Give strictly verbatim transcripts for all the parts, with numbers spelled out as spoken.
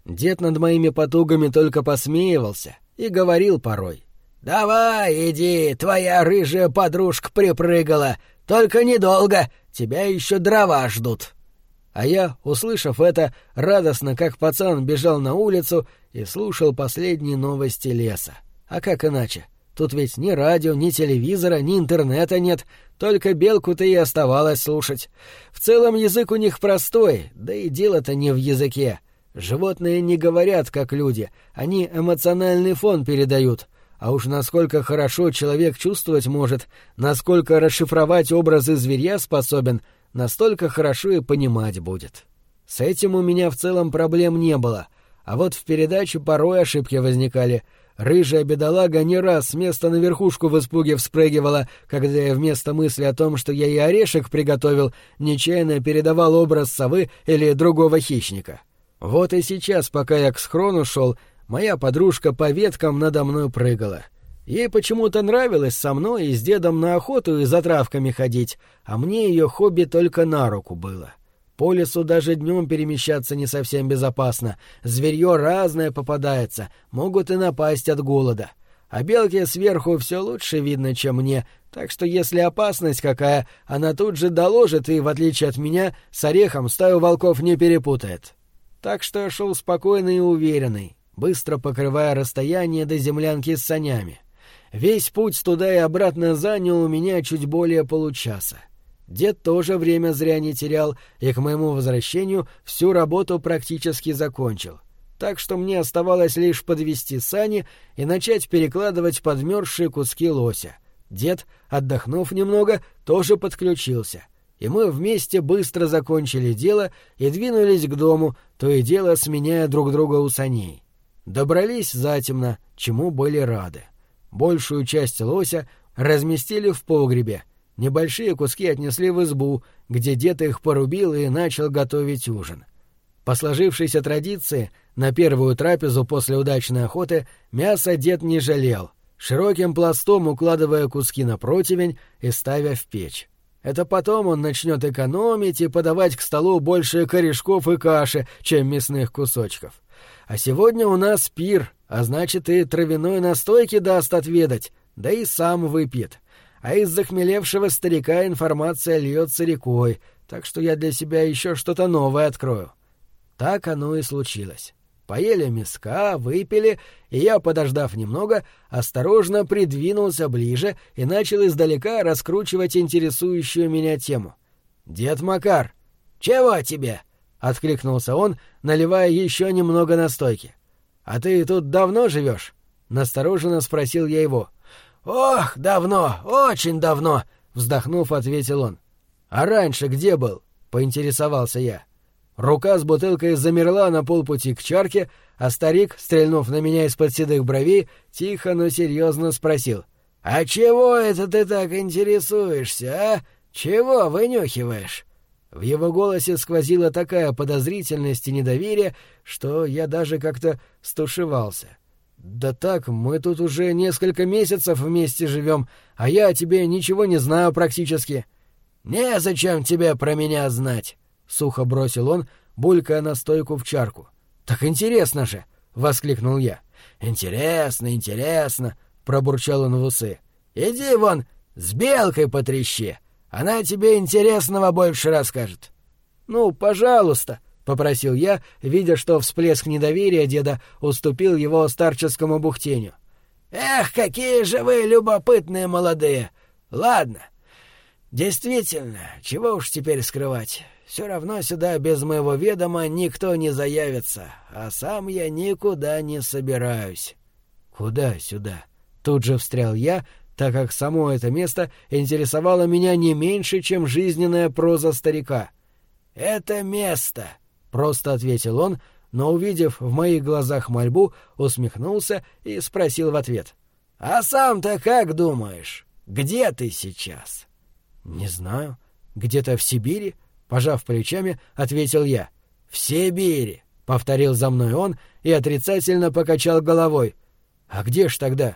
Дед над моими потугами только посмеивался и говорил порой: «Давай, иди, твоя рыжая подружка припрыгала, только недолго, тебя еще дрова ждут». А я, услышав это, радостно, как пацан, бежал на улицу и слушал последние новости леса. А как иначе? Тут ведь ни радио, ни телевизора, ни интернета нет, только белку-то и оставалось слушать. В целом язык у них простой, да и дело-то не в языке. Животные не говорят, как люди, они эмоциональный фон передают. А уж насколько хорошо человек чувствовать может, насколько расшифровать образы зверя способен, настолько хорошо и понимать будет. С этим у меня в целом проблем не было, а вот в передаче порой ошибки возникали. Рыжая бедолага не раз с места на верхушку в испуге вспрыгивала, когда я вместо мысли о том, что я ей орешек приготовил, нечаянно передавал образ совы или другого хищника. Вот и сейчас, пока я к схрону шел, моя подружка по веткам надо мной прыгала. Ей почему-то нравилось со мной и с дедом на охоту и за травками ходить, а мне ее хобби только на руку было. По лесу даже днем перемещаться не совсем безопасно, зверье разное попадается, могут и напасть от голода. А белке сверху все лучше видно, чем мне, так что если опасность какая, она тут же доложит и, в отличие от меня, с орехом стаю волков не перепутает. Так что я шел спокойный и уверенный, быстро покрывая расстояние до землянки с санями. Весь путь туда и обратно занял у меня чуть более получаса. Дед тоже время зря не терял, и к моему возвращению всю работу практически закончил. Так что мне оставалось лишь подвести сани и начать перекладывать подмерзшие куски лося. Дед, отдохнув немного, тоже подключился. И мы вместе быстро закончили дело и двинулись к дому, то и дело сменяя друг друга у саней. Добрались затемно, чему были рады. Большую часть лося разместили в погребе, небольшие куски отнесли в избу, где дед их порубил и начал готовить ужин. По сложившейся традиции, на первую трапезу после удачной охоты мясо дед не жалел, широким пластом укладывая куски на противень и ставя в печь. Это потом он начнет экономить и подавать к столу больше корешков и каши, чем мясных кусочков. А сегодня у нас пир, а значит и травяной настойки даст отведать, да и сам выпьет. А из захмелевшего старика информация льется рекой, так что я для себя еще что-то новое открою. Так оно и случилось. Поели миска, выпили, и я, подождав немного, осторожно придвинулся ближе и начал издалека раскручивать интересующую меня тему. «Дед Макар!» «Чего тебе?» — откликнулся он, наливая еще немного настойки. «А ты тут давно живешь?» — настороженно спросил я его. «Ох, давно, очень давно!» — вздохнув, ответил он. «А раньше где был?» — поинтересовался я. Рука с бутылкой замерла на полпути к чарке, а старик, стрельнув на меня из-под седых бровей, тихо, но серьезно спросил. «А чего это ты так интересуешься, а? Чего вынюхиваешь?» В его голосе сквозила такая подозрительность и недоверие, что я даже как-то стушевался. «Да так, мы тут уже несколько месяцев вместе живем, а я о тебе ничего не знаю практически». «Незачем тебе про меня знать», — сухо бросил он, булькая настойку в чарку. «Так интересно же!» — воскликнул я. «Интересно, интересно!» — пробурчал он в усы. «Иди вон, с белкой потрещи, она тебе интересного больше расскажет». «Ну, пожалуйста», — попросил я, видя, что всплеск недоверия деда уступил его старческому бухтению. «Эх, какие же вы любопытные молодые! Ладно, действительно, чего уж теперь скрывать». Все равно сюда без моего ведома никто не заявится, а сам я никуда не собираюсь». «Куда сюда?» Тут же встрял я, так как само это место интересовало меня не меньше, чем жизненная проза старика. «Это место», — просто ответил он, но, увидев в моих глазах мольбу, усмехнулся и спросил в ответ. «А сам-то как думаешь, где ты сейчас?» «Не знаю. Где-то в Сибири?» Пожав плечами, ответил я. «В Сибири», — повторил за мной он и отрицательно покачал головой. «А где ж тогда?»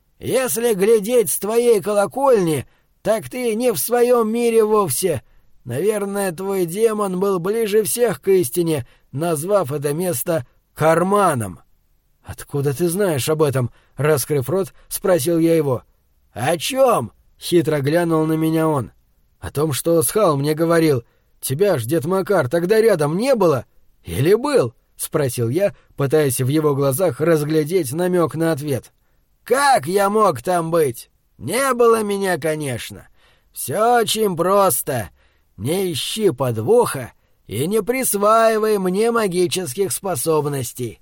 «Если глядеть с твоей колокольни, так ты не в своем мире вовсе. Наверное, твой демон был ближе всех к истине, назвав это место карманом». «Откуда ты знаешь об этом?» — раскрыв рот, спросил я его. «О чем?» — хитро глянул на меня он. «О том, что Схал мне говорил. Тебя ж, дед Макар, тогда рядом не было? Или был?» — спросил я, пытаясь в его глазах разглядеть намек на ответ. «Как я мог там быть? Не было меня, конечно. Все очень просто. Не ищи подвоха и не присваивай мне магических способностей.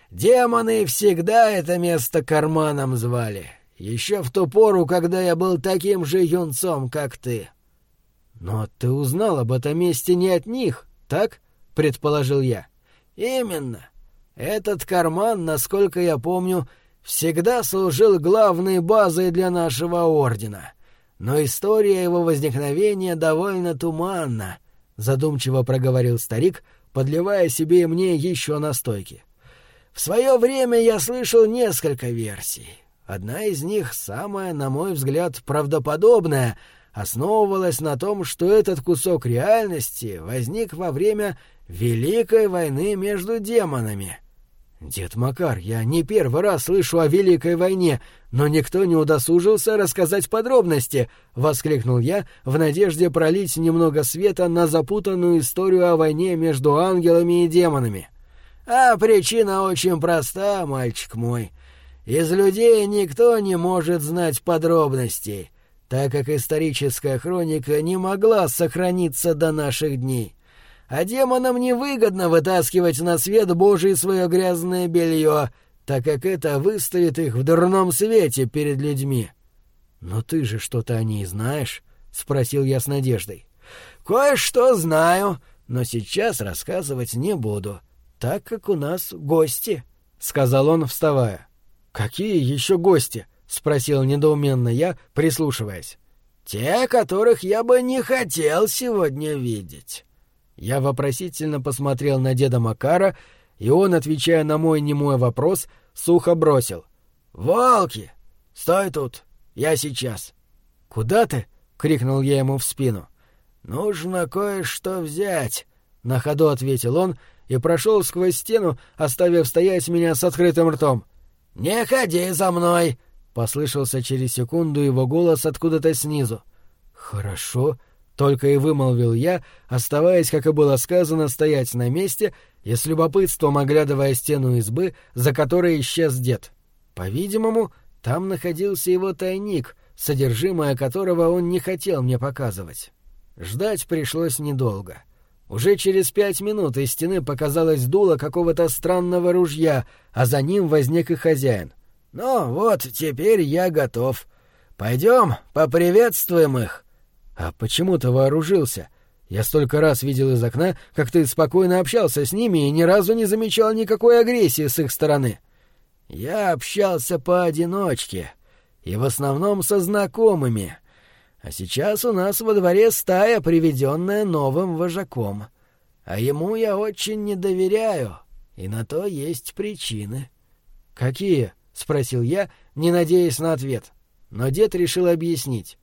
Демоны всегда это место карманом звали, еще в ту пору, когда я был таким же юнцом, как ты». «Но ты узнал об этом месте не от них, так?» — предположил я. «Именно. Этот карман, насколько я помню, всегда служил главной базой для нашего ордена. Но история его возникновения довольно туманна», — задумчиво проговорил старик, подливая себе и мне еще настойки. «В свое время я слышал несколько версий. Одна из них, самая, на мой взгляд, правдоподобная, основывалась на том, что этот кусок реальности возник во время Великой войны между демонами». «Дед Макар, я не первый раз слышу о Великой войне, но никто не удосужился рассказать подробности», — воскликнул я в надежде пролить немного света на запутанную историю о войне между ангелами и демонами. «А причина очень проста, мальчик мой. Из людей никто не может знать подробностей, так как историческая хроника не могла сохраниться до наших дней. А демонам невыгодно вытаскивать на свет Божий свое грязное белье, так как это выставит их в дурном свете перед людьми». «Но ты же что-то о ней знаешь?» — спросил я с надеждой. «Кое-что знаю, но сейчас рассказывать не буду, так как у нас гости», — сказал он, вставая. «Какие еще гости?» — спросил недоуменно я, прислушиваясь. «Те, которых я бы не хотел сегодня видеть». Я вопросительно посмотрел на деда Макара, и он, отвечая на мой немой вопрос, сухо бросил: «Волки! Стой тут! Я сейчас!» «Куда ты?» — крикнул я ему в спину. «Нужно кое-что взять», — на ходу ответил он и прошел сквозь стену, оставив стоять меня с открытым ртом. «Не ходи за мной!» — послышался через секунду его голос откуда-то снизу. «Хорошо», — только и вымолвил я, оставаясь, как и было сказано, стоять на месте и с любопытством оглядывая стену избы, за которой исчез дед. По-видимому, там находился его тайник, содержимое которого он не хотел мне показывать. Ждать пришлось недолго. Уже через пять минут из стены показалось дуло какого-то странного ружья, а за ним возник и хозяин. «Ну вот, теперь я готов. Пойдем, поприветствуем их». «А почему ты вооружился? Я столько раз видел из окна, как ты спокойно общался с ними и ни разу не замечал никакой агрессии с их стороны». «Я общался поодиночке, и в основном со знакомыми. А сейчас у нас во дворе стая, приведенная новым вожаком. А ему я очень не доверяю, и на то есть причины». «Какие?» — спросил я, не надеясь на ответ. Но дед решил объяснить.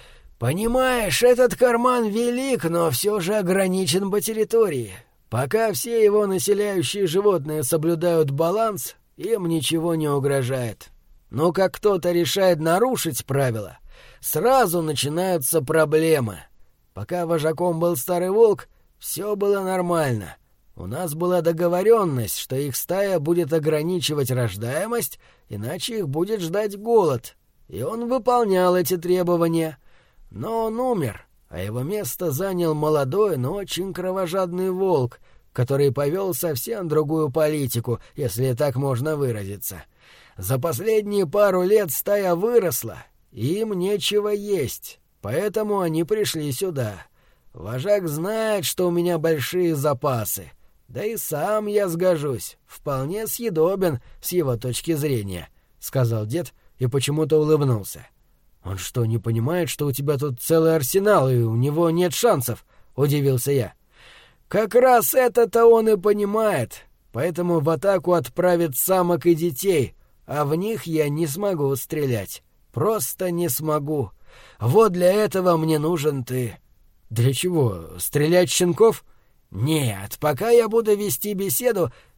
«Понимаешь, этот карман велик, но все же ограничен по территории. Пока все его населяющие животные соблюдают баланс, им ничего не угрожает. Но как кто-то решает нарушить правила, сразу начинаются проблемы. Пока вожаком был старый волк, все было нормально. У нас была договоренность, что их стая будет ограничивать рождаемость, иначе их будет ждать голод. И он выполнял эти требования. Но он умер, а его место занял молодой, но очень кровожадный волк, который повел совсем другую политику, если так можно выразиться. За последние пару лет стая выросла, и им нечего есть, поэтому они пришли сюда. Вожак знает, что у меня большие запасы, да и сам я сгожусь, вполне съедобен с его точки зрения», — сказал дед и почему-то улыбнулся. «Он что, не понимает, что у тебя тут целый арсенал, и у него нет шансов?» — удивился я. «Как раз это-то он и понимает, поэтому в атаку отправит самок и детей, а в них я не смогу стрелять. Просто не смогу. Вот для этого мне нужен ты». «Для чего? Стрелять щенков?» «Нет, пока я буду вести беседу,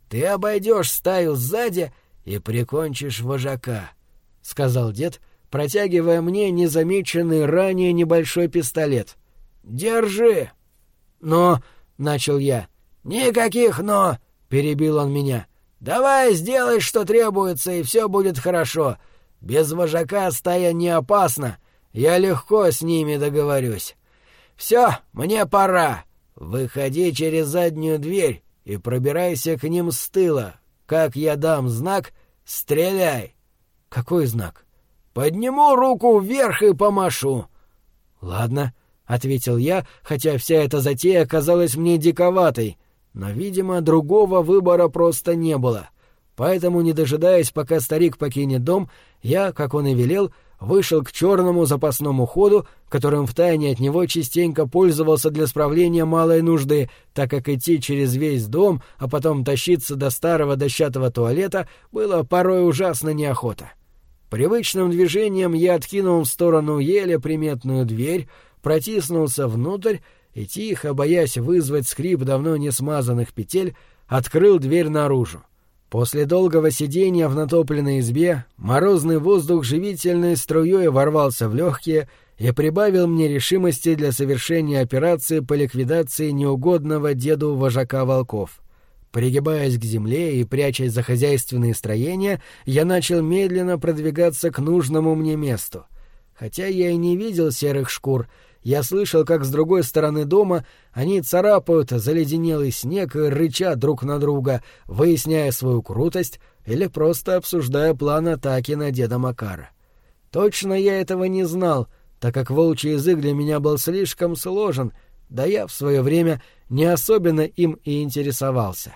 ты обойдешь стаю сзади и прикончишь вожака», — сказал дед, протягивая мне незамеченный ранее небольшой пистолет. «Держи!» «Но...» — начал я. «Никаких «но!» — перебил он меня. «Давай сделай, что требуется, и все будет хорошо. Без вожака стая не опасна. Я легко с ними договорюсь. Все, мне пора. Выходи через заднюю дверь и пробирайся к ним с тыла. Как я дам знак, стреляй». «Какой знак?» «Подниму руку вверх и помашу». «Ладно», — ответил я, хотя вся эта затея казалась мне диковатой. Но, видимо, другого выбора просто не было. Поэтому, не дожидаясь, пока старик покинет дом, я, как он и велел, вышел к черному запасному ходу, которым втайне от него частенько пользовался для справления малой нужды, так как идти через весь дом, а потом тащиться до старого дощатого туалета было порой ужасно неохота. Привычным движением я откинул в сторону еле приметную дверь, протиснулся внутрь и, тихо, боясь вызвать скрип давно не смазанных петель, открыл дверь наружу. После долгого сидения в натопленной избе морозный воздух живительной струей ворвался в легкие и прибавил мне решимости для совершения операции по ликвидации неугодного деду вожака волков. Пригибаясь к земле и прячась за хозяйственные строения, я начал медленно продвигаться к нужному мне месту. Хотя я и не видел серых шкур, я слышал, как с другой стороны дома они царапают заледенелый снег и рычат друг на друга, выясняя свою крутость или просто обсуждая план атаки на деда Макара. Точно я этого не знал, так как волчий язык для меня был слишком сложен, да я в свое время не особенно им и интересовался.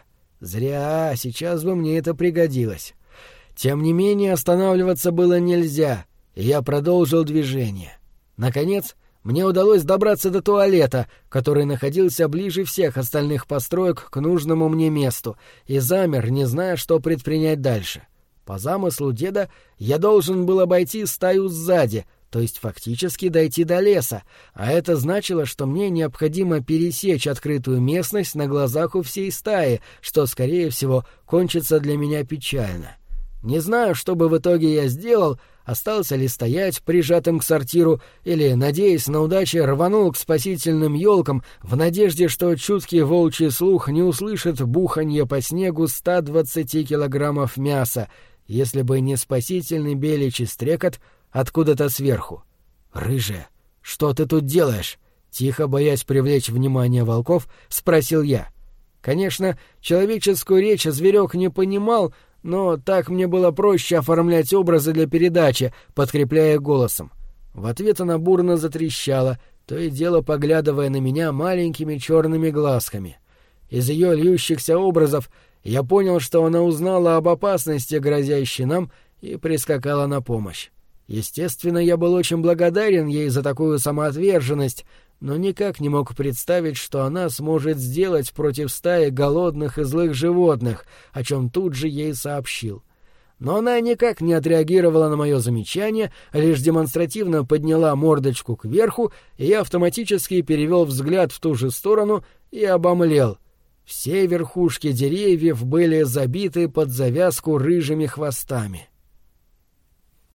Зря, сейчас бы мне это пригодилось. Тем не менее, останавливаться было нельзя, и я продолжил движение. Наконец, мне удалось добраться до туалета, который находился ближе всех остальных построек к нужному мне месту, и замер, не зная, что предпринять дальше. По замыслу деда я должен был обойти стаю сзади, то есть фактически дойти до леса, а это значило, что мне необходимо пересечь открытую местность на глазах у всей стаи, что, скорее всего, кончится для меня печально. Не знаю, что бы в итоге я сделал, остался ли стоять прижатым к сортиру или, надеясь на удачу, рванул к спасительным елкам в надежде, что чуткий волчий слух не услышит буханье по снегу ста двадцати килограммов мяса, если бы не спасительный беличий стрекот откуда-то сверху. «Рыжая, что ты тут делаешь?» — тихо, боясь привлечь внимание волков, спросил я. Конечно, человеческую речь зверек не понимал, но так мне было проще оформлять образы для передачи, подкрепляя голосом. В ответ она бурно затрещала, то и дело поглядывая на меня маленькими черными глазками. Из ее льющихся образов я понял, что она узнала об опасности, грозящей нам, и прискакала на помощь. Естественно, я был очень благодарен ей за такую самоотверженность, но никак не мог представить, что она сможет сделать против стаи голодных и злых животных, о чем тут же ей сообщил. Но она никак не отреагировала на мое замечание, лишь демонстративно подняла мордочку кверху, и я автоматически перевел взгляд в ту же сторону и обомлел. Все верхушки деревьев были забиты под завязку рыжими хвостами.